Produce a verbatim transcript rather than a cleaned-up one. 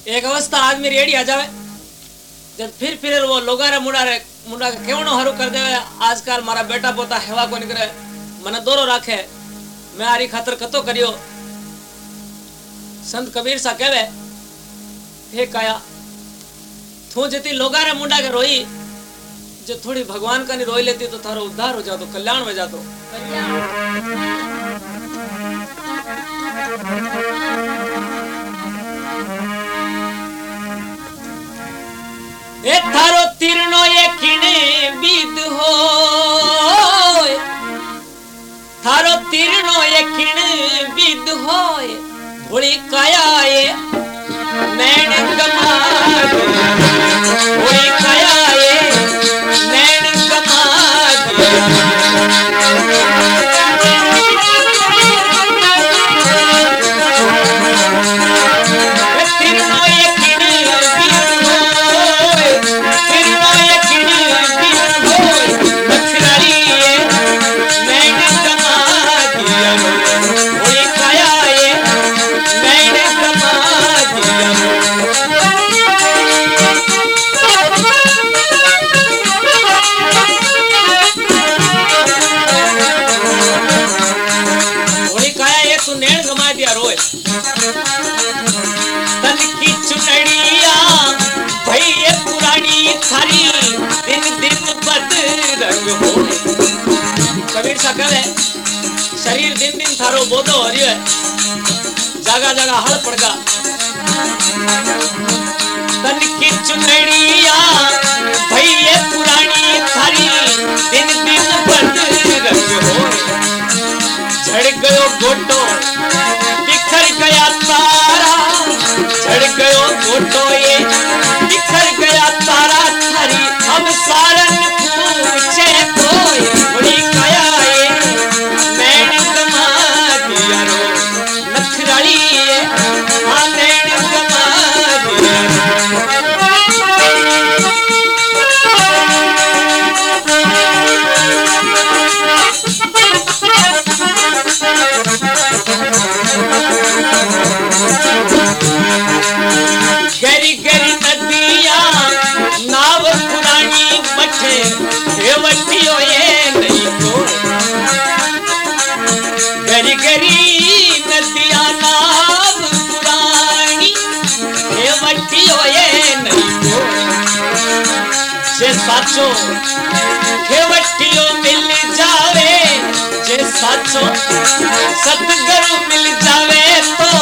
एक अवस्था आदमी रेडी आ जावे जब फिर फिर वो लोगा रे मुंडा रे मुंडा के केवनो हरू कर देवे। आजकल मारा बेटा पोता हेवा को निकरे मने दोरो राखे मैं आरी खातर कतो करियो। संत कबीर सा कहवे हे काया तू जती लोगा रे मुंडा के रोई जो थोड़ी भगवान का नहीं रोई लेती तो थारो उद्धार हो जातो कल्याण हो जातो। ए थारो तीरनो ये किने बीद हो थारो तीरनो ये किने बीद हो भोली काया ये नैन गमा भोली काया ये नैन गमा तीरनो ये किने बीद हो तीरनो ये किने बीद हो नखराली ये नैन गमा दिया भोली काया ये नैन गमा दिया। भोली काया ये तू नैन गमा दिया रोए तन की चुनड़िया भई ये पुरानी थारी दिन दिन बद रंग हो। कबीर सा कहे शरीर दिन दिन थारो बोधो हो रही है जगह जगह हल पड़गा। तन की चुनड़िया भई ये पुरानी थारी दिन दिन बद रंग हो। झड़ गयो गोटो बिखर गया तारा झड़ गयो गोटो ये बिखर गया तारा थारी अब सारन पूछे कोई बड़ी काया ये नैन गमा दिया रो नखराली ये हाँ नैन गमा दिया गरी गरी नदिया नाव पुरानी बटे हेवटियो ये नहीं को। गरी गरी नदिया नाव पुरानी हेवटियो ये नहीं को। जे साचो हेवटियो मिल जावे जे साचो सतगुरु मिल जावे तो